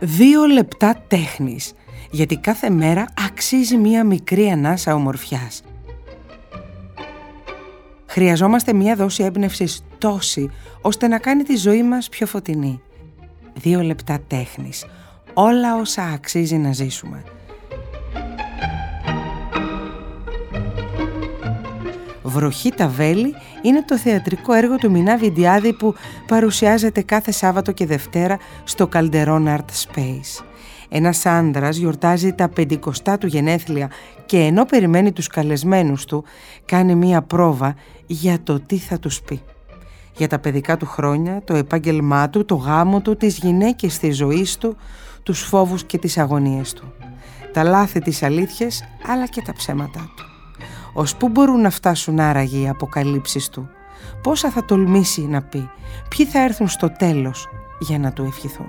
2 λεπτά τέχνης, γιατί κάθε μέρα αξίζει μία μικρή ανάσα ομορφιάς. Χρειαζόμαστε μία δόση έμπνευσης τόση, ώστε να κάνει τη ζωή μας πιο φωτεινή. 2 λεπτά τέχνης, όλα όσα αξίζει να ζήσουμε. «Βροχή τα βέλη» είναι το θεατρικό έργο του Μινά Βιντιάδη που παρουσιάζεται κάθε Σάββατο και Δευτέρα στο Calderon Art Space. Ένας άντρας γιορτάζει τα 50 του γενέθλια και ενώ περιμένει τους καλεσμένους του, κάνει μία πρόβα για το τι θα τους πει. Για τα παιδικά του χρόνια, το επάγγελμά του, το γάμο του, τις γυναίκες της ζωής του, τους φόβους και τις αγωνίες του. Τα λάθη, τις αλήθειες, αλλά και τα ψέματά του. Ως πού μπορούν να φτάσουν άραγε οι αποκαλύψεις του, πόσα θα τολμήσει να πει, ποιοι θα έρθουν στο τέλος για να του ευχηθούν.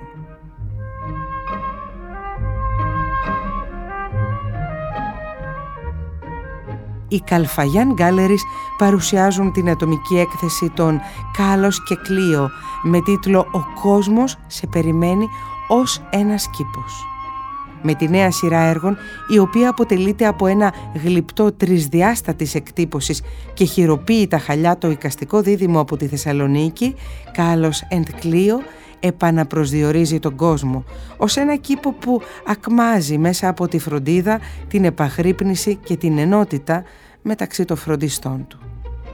Οι Καλφαγιάν Galleries παρουσιάζουν την ατομική έκθεση των Κάλος και Κλείο με τίτλο «Ο κόσμος σε περιμένει ως ένας κήπος». Με τη νέα σειρά έργων, η οποία αποτελείται από ένα γλυπτό τρισδιάστατης εκτύπωσης και χειροποίητα χαλιά το εικαστικό δίδυμο από τη Θεσσαλονίκη, Κάλος and Κλείο επαναπροσδιορίζει τον κόσμο ως ένα κήπο που ακμάζει μέσα από τη φροντίδα, την επαγρύπνηση και την ενότητα μεταξύ των φροντιστών του.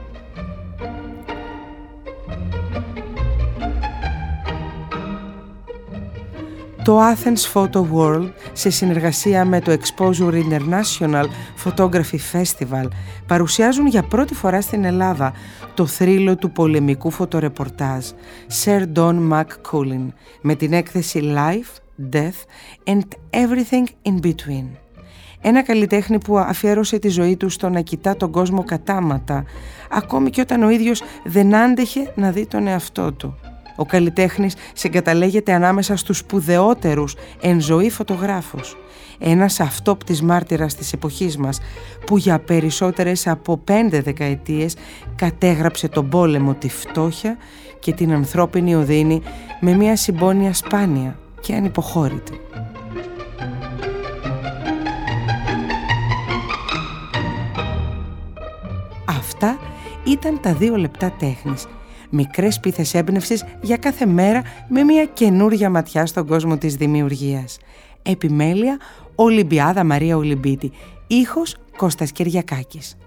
Το Athens Photo World, σε συνεργασία με το Exposure International Photography Festival, παρουσιάζουν για πρώτη φορά στην Ελλάδα το θρύλο του πολεμικού φωτορεπορτάζ Sir Don McCullin με την έκθεση Life, Death and Everything in Between. Ένα καλλιτέχνη που αφιέρωσε τη ζωή του στο να κοιτά τον κόσμο κατάματα, ακόμη και όταν ο ίδιος δεν άντεχε να δει τον εαυτό του. Ο καλλιτέχνης συγκαταλέγεται ανάμεσα στους σπουδαιότερους εν ζωή φωτογράφους. Ένας αυτόπτης μάρτυρας της εποχής μας που για περισσότερες από 5 δεκαετίες κατέγραψε τον πόλεμο, τη φτώχεια και την ανθρώπινη οδύνη με μια συμπόνια σπάνια και ανυποχώρητη. Αυτά ήταν τα 2 λεπτά τέχνης. Μικρές πίθες έμπνευσης για κάθε μέρα με μια καινούρια ματιά στον κόσμο της δημιουργίας. Επιμέλεια Ολυμπιάδα Μαρία Ολυμπίτη. Ήχος Κώστας Κυριακάκης.